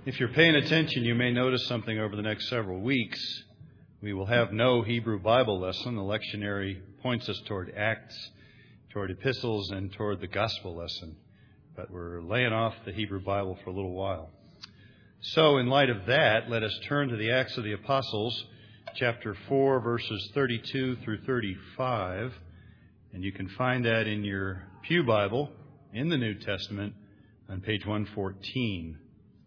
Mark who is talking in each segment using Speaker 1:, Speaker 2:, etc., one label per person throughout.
Speaker 1: If you're paying attention, you may notice something over the next several weeks. We will have no Hebrew Bible lesson. The lectionary points us toward Acts, toward epistles, and toward the gospel lesson. But we're laying off the Hebrew Bible for a little while. So in light of that, let us turn to the Acts of the Apostles, chapter 4, verses 32 through 35. And you can find that in your Pew Bible in the New Testament on page 114.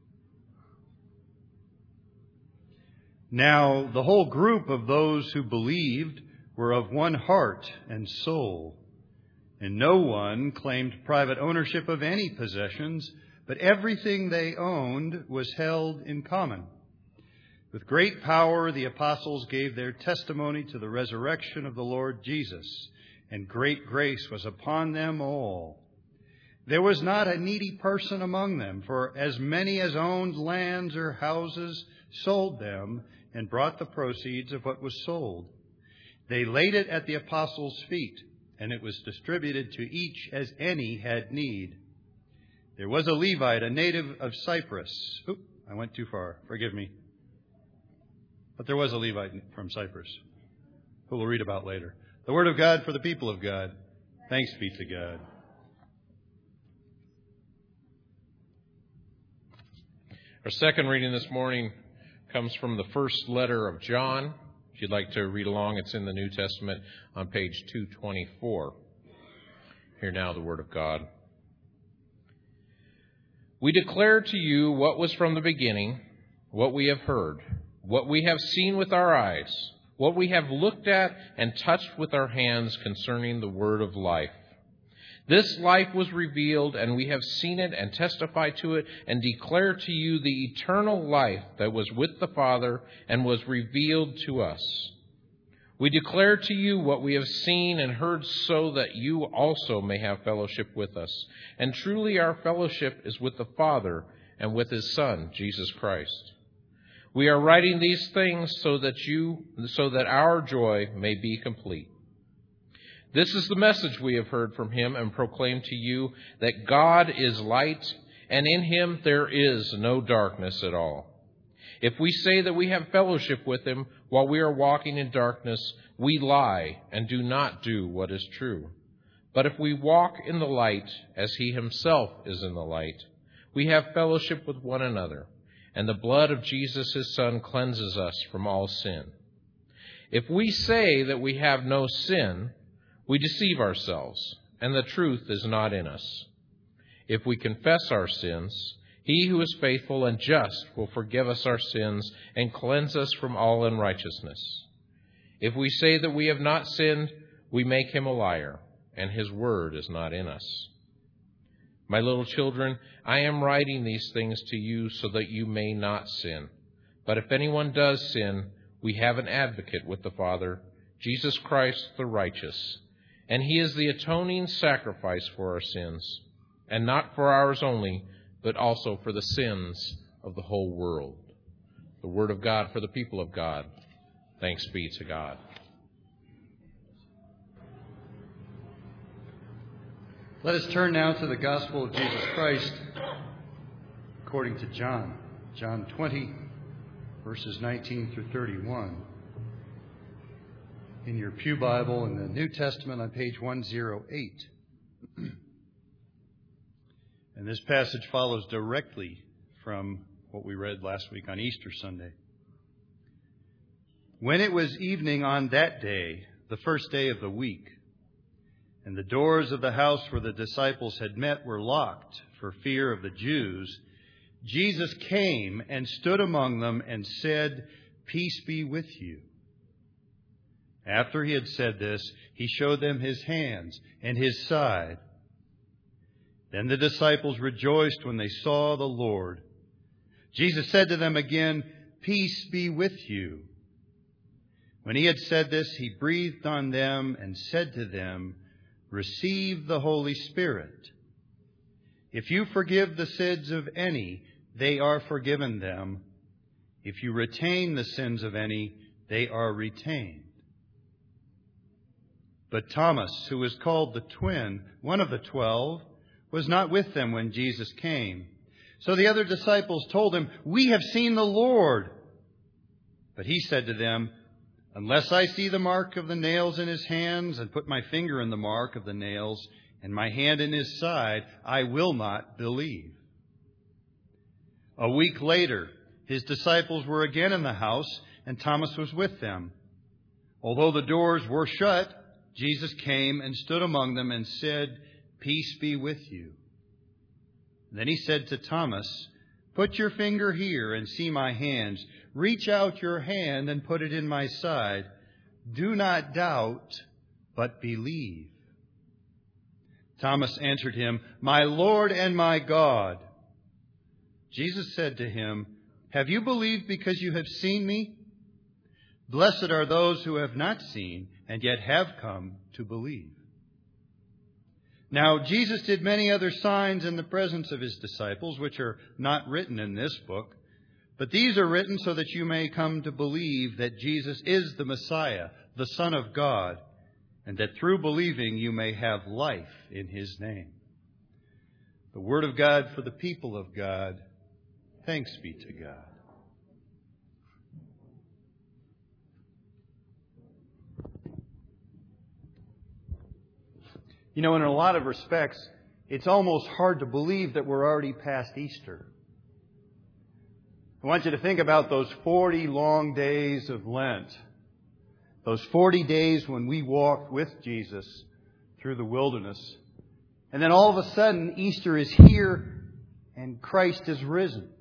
Speaker 1: Now, the whole group of those who believed were of one heart and soul, and no one claimed private ownership of any possessions, but everything they owned was held in common. With great power, the apostles gave their testimony to the resurrection of the Lord Jesus, and great grace was upon them all. There was not a needy person among them, for as many as owned lands or houses sold them and brought the proceeds of what was sold. They laid it at the apostles' feet, and it was distributed to each as any had need. There was a Levite, a native of Cyprus. I went too far. Forgive me. But there was a Levite from Cyprus, who we'll read about later. The Word of God for the people of God. Thanks be to God.
Speaker 2: Our second reading this morning comes from the first letter of John. If you'd like to read along, it's in the New Testament on page 224. Hear now the Word of God. We declare to you what was from the beginning, what we have heard, what we have seen with our eyes, what we have looked at and touched with our hands concerning the word of life. This life was revealed, and we have seen it and testified to it and declare to you the eternal life that was with the Father and was revealed to us. We declare to you what we have seen and heard so that you also may have fellowship with us. And truly our fellowship is with the Father and with His Son, Jesus Christ. We are writing these things so that our joy may be complete. This is the message we have heard from Him and proclaim to you, that God is light, and in Him there is no darkness at all. If we say that we have fellowship with Him while we are walking in darkness, we lie and do not do what is true. But if we walk in the light as He Himself is in the light, we have fellowship with one another, and the blood of Jesus His Son cleanses us from all sin. If we say that we have no sin, we deceive ourselves, and the truth is not in us. If we confess our sins, He who is faithful and just will forgive us our sins and cleanse us from all unrighteousness. If we say that we have not sinned, we make Him a liar, and His word is not in us. My little children, I am writing these things to you so that you may not sin. But if anyone does sin, we have an advocate with the Father, Jesus Christ the righteous. And He is the atoning sacrifice for our sins, and not for ours only, but also for the sins of the whole world. The Word of God for the people of God. Thanks be to God.
Speaker 1: Let us turn now to the Gospel of Jesus Christ according to John. John 20, verses 19 through 31. In your Pew Bible in the New Testament on page 108. And this passage follows directly from what we read last week on Easter Sunday. When it was evening on that day, the first day of the week, and the doors of the house where the disciples had met were locked for fear of the Jews, Jesus came and stood among them and said, "Peace be with you." After He had said this, He showed them His hands and His side. Then the disciples rejoiced when they saw the Lord. Jesus said to them again, "Peace be with you." When He had said this, He breathed on them and said to them, "Receive the Holy Spirit. If you forgive the sins of any, they are forgiven them. If you retain the sins of any, they are retained." But Thomas, who was called the twin, one of the 12, was not with them when Jesus came. So the other disciples told him, "We have seen the Lord." But he said to them, "Unless I see the mark of the nails in his hands, and put my finger in the mark of the nails, and my hand in his side, I will not believe." A week later, his disciples were again in the house, and Thomas was with them. Although the doors were shut, Jesus came and stood among them and said, "Peace be with you." Then he said to Thomas, "Put your finger here and see my hands. Reach out your hand and put it in my side. Do not doubt, but believe." Thomas answered him, "My Lord and my God." Jesus said to him, "Have you believed because you have seen me? Blessed are those who have not seen and yet have come to believe." Now Jesus did many other signs in the presence of his disciples, which are not written in this book, but these are written so that you may come to believe that Jesus is the Messiah, the Son of God, and that through believing you may have life in his name. The word of God for the people of God. Thanks be to God. You know, in a lot of respects, it's almost hard to believe that we're already past Easter. I want you to think about those 40 long days of Lent. Those 40 days when we walked with Jesus through the wilderness. And then all of a sudden, Easter is here and Christ is risen.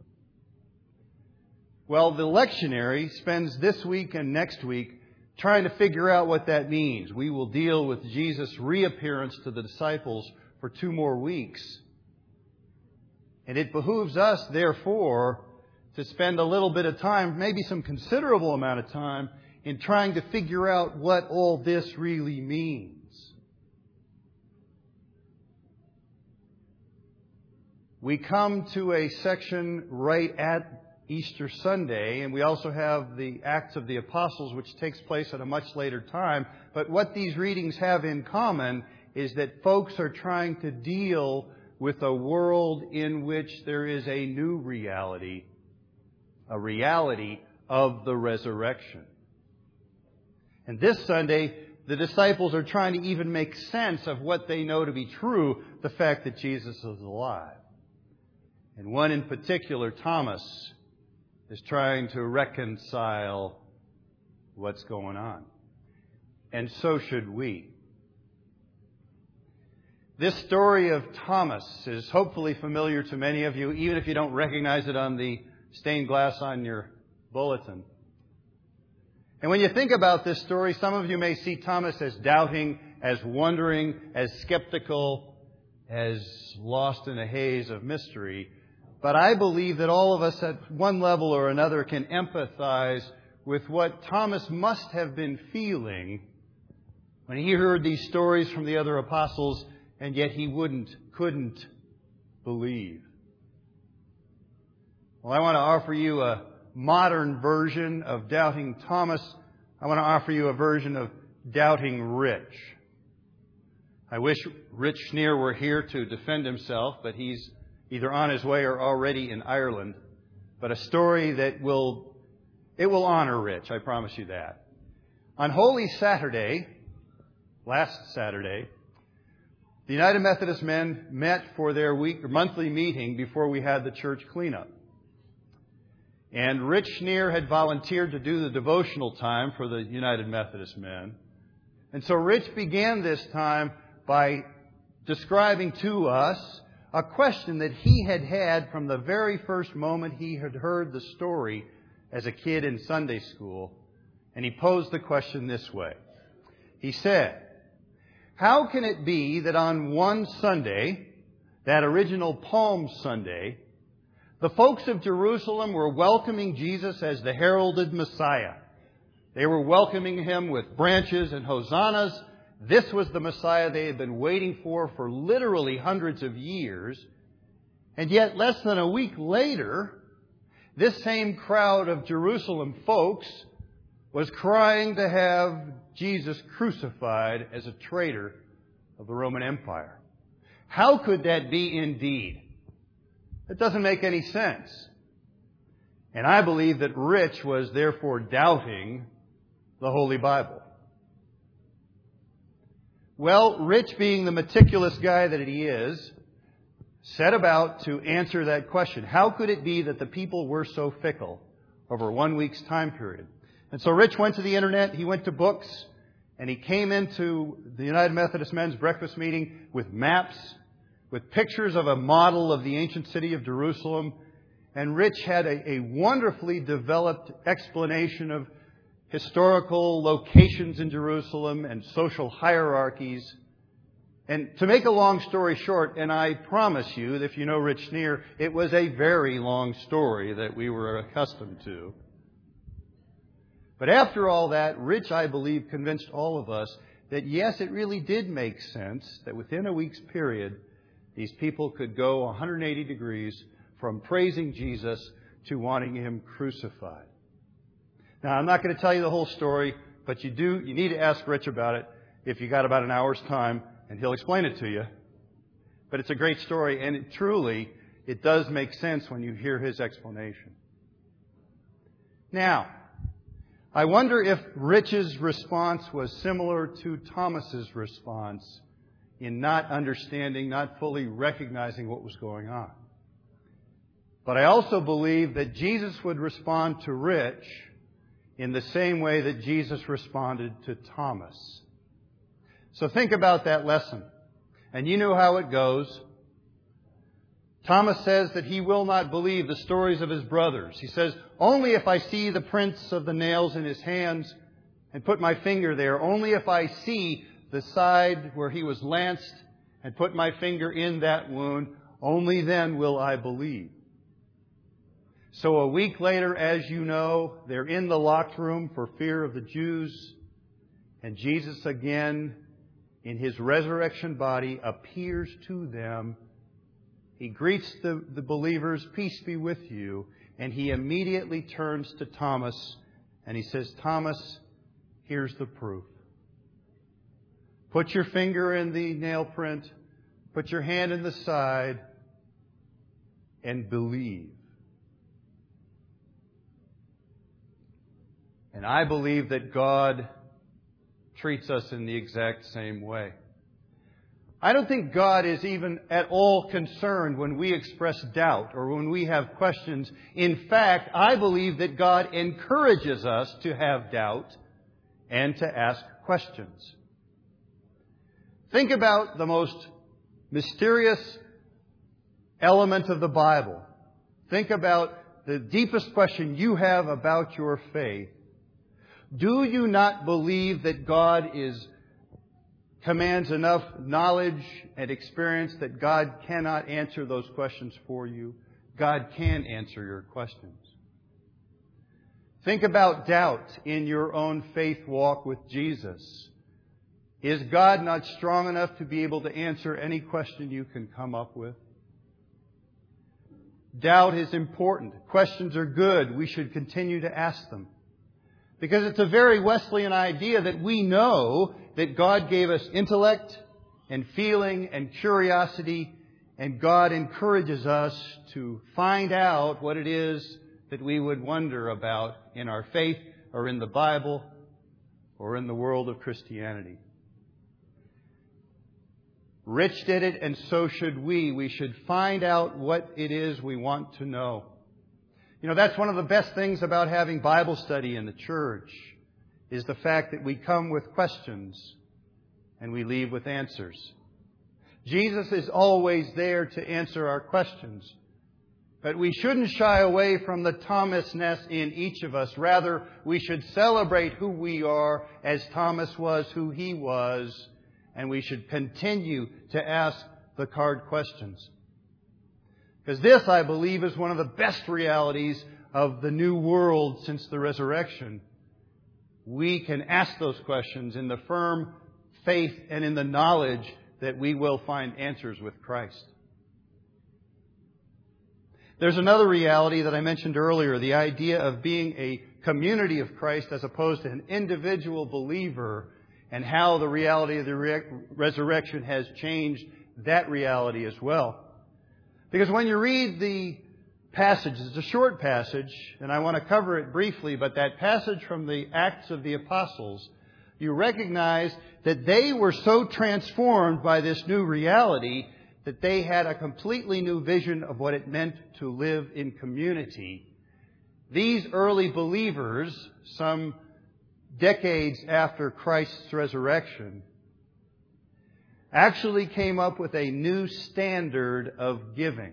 Speaker 1: Well, the lectionary spends this week and next week trying to figure out what that means. We will deal with Jesus' reappearance to the disciples for 2 more weeks. And it behooves us, therefore, to spend a little bit of time, maybe some considerable amount of time, in trying to figure out what all this really means. We come to a section right at Easter Sunday, and we also have the Acts of the Apostles, which takes place at a much later time. But what these readings have in common is that folks are trying to deal with a world in which there is a new reality, a reality of the resurrection. And this Sunday, the disciples are trying to even make sense of what they know to be true, the fact that Jesus is alive. And one in particular, Thomas, is trying to reconcile what's going on. And so should we. This story of Thomas is hopefully familiar to many of you, even if you don't recognize it on the stained glass on your bulletin. And when you think about this story, some of you may see Thomas as doubting, as wondering, as skeptical, as lost in a haze of mystery. But I believe that all of us at one level or another can empathize with what Thomas must have been feeling when he heard these stories from the other apostles, and yet he couldn't believe. Well, I want to offer you a modern version of doubting Thomas. I want to offer you a version of doubting Rich. I wish Rich Schneer were here to defend himself, but he's either on his way or already in Ireland. But a story that will honor Rich, I promise you that. On Holy Saturday, last Saturday, the United Methodist men met for their monthly meeting before we had the church cleanup. And Rich Schneer had volunteered to do the devotional time for the United Methodist men. And so Rich began this time by describing to us a question that he had had from the very first moment he had heard the story as a kid in Sunday school. And he posed the question this way. He said, "How can it be that on one Sunday, that original Palm Sunday, the folks of Jerusalem were welcoming Jesus as the heralded Messiah? They were welcoming him with branches and hosannas. This was the Messiah they had been waiting for literally hundreds of years. And yet, less than a week later, this same crowd of Jerusalem folks was crying to have Jesus crucified as a traitor of the Roman Empire. How could that be indeed?" It doesn't make any sense. And I believe that Rich was therefore doubting the Holy Bible. Well, Rich, being the meticulous guy that he is, set about to answer that question. How could it be that the people were so fickle over 1 week's time period? And so Rich went to the internet, he went to books, and he came into the United Methodist Men's Breakfast Meeting with maps, with pictures of a model of the ancient city of Jerusalem. And Rich had a wonderfully developed explanation of historical locations in Jerusalem and social hierarchies. And to make a long story short, and I promise you that if you know Rich Sneer, it was a very long story that we were accustomed to. But after all that, Rich, I believe, convinced all of us that yes, it really did make sense that within a week's period, these people could go 180 degrees from praising Jesus to wanting Him crucified. Now, I'm not going to tell you the whole story, but you need to ask Rich about it if you got about an hour's time, and he'll explain it to you. But it's a great story, and it does make sense when you hear his explanation. Now, I wonder if Rich's response was similar to Thomas's response in not understanding, not fully recognizing what was going on. But I also believe that Jesus would respond to Rich in the same way that Jesus responded to Thomas. So think about that lesson. And you know how it goes. Thomas says that he will not believe the stories of his brothers. He says, only if I see the prints of the nails in his hands and put my finger there, only if I see the side where he was lanced and put my finger in that wound, only then will I believe. So a week later, as you know, they're in the locked room for fear of the Jews. And Jesus again, in His resurrection body, appears to them. He greets the believers, peace be with you. And He immediately turns to Thomas and He says, Thomas, here's the proof. Put your finger in the nail print, put your hand in the side, and believe. And I believe that God treats us in the exact same way. I don't think God is even at all concerned when we express doubt or when we have questions. In fact, I believe that God encourages us to have doubt and to ask questions. Think about the most mysterious element of the Bible. Think about the deepest question you have about your faith. Do you not believe that God commands enough knowledge and experience that God cannot answer those questions for you? God can answer your questions. Think about doubt in your own faith walk with Jesus. Is God not strong enough to be able to answer any question you can come up with? Doubt is important. Questions are good. We should continue to ask them. Because it's a very Wesleyan idea that we know that God gave us intellect and feeling and curiosity, and God encourages us to find out what it is that we would wonder about in our faith or in the Bible or in the world of Christianity. Rich did it, and so should we. We should find out what it is we want to know. You know, that's one of the best things about having Bible study in the church, is the fact that we come with questions and we leave with answers. Jesus is always there to answer our questions. But we shouldn't shy away from the Thomas-ness in each of us. Rather, we should celebrate who we are as Thomas was who he was. And we should continue to ask the hard questions. Because this, I believe, is one of the best realities of the new world since the resurrection. We can ask those questions in the firm faith and in the knowledge that we will find answers with Christ. There's another reality that I mentioned earlier, the idea of being a community of Christ as opposed to an individual believer, and how the reality of the resurrection has changed that reality as well. Because when you read the passage, it's a short passage, and I want to cover it briefly, but that passage from the Acts of the Apostles, you recognize that they were so transformed by this new reality that they had a completely new vision of what it meant to live in community. These early believers, some decades after Christ's resurrection, actually came up with a new standard of giving.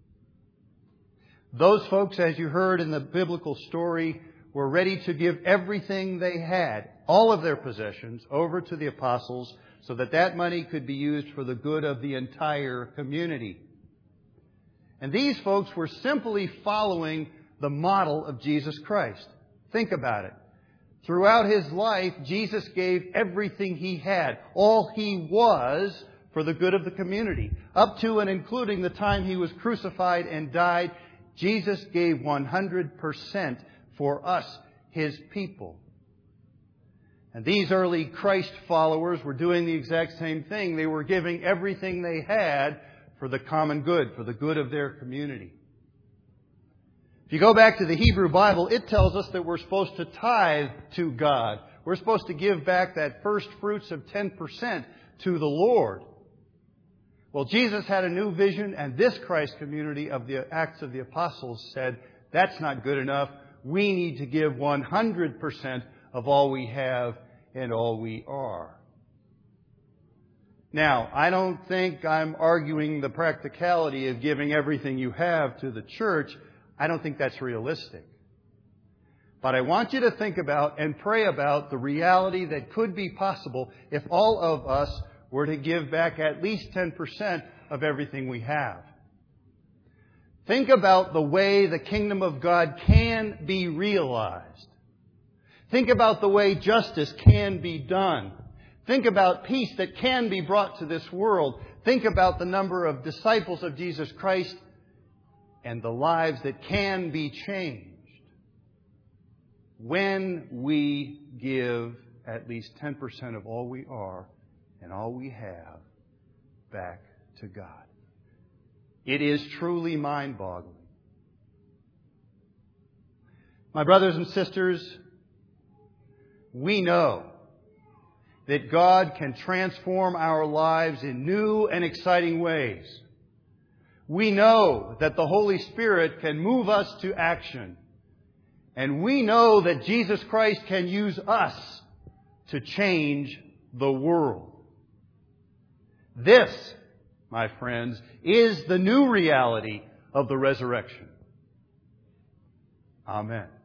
Speaker 1: Those folks, as you heard in the biblical story, were ready to give everything they had, all of their possessions, over to the apostles so that that money could be used for the good of the entire community. And these folks were simply following the model of Jesus Christ. Think about it. Throughout His life, Jesus gave everything He had, all He was, for the good of the community. Up to and including the time He was crucified and died, Jesus gave 100% for us, His people. And these early Christ followers were doing the exact same thing. They were giving everything they had for the common good, for the good of their community. If you go back to the Hebrew Bible, it tells us that we're supposed to tithe to God. We're supposed to give back that first fruits of 10% to the Lord. Well, Jesus had a new vision, and this Christ community of the Acts of the Apostles said, that's not good enough. We need to give 100% of all we have and all we are. Now, I don't think I'm arguing the practicality of giving everything you have to the church. I don't think that's realistic. But I want you to think about and pray about the reality that could be possible if all of us were to give back at least 10% of everything we have. Think about the way the kingdom of God can be realized. Think about the way justice can be done. Think about peace that can be brought to this world. Think about the number of disciples of Jesus Christ and the lives that can be changed when we give at least 10% of all we are and all we have back to God. It is truly mind-boggling. My brothers and sisters, we know that God can transform our lives in new and exciting ways. We know that the Holy Spirit can move us to action. And we know that Jesus Christ can use us to change the world. This, my friends, is the new reality of the resurrection. Amen.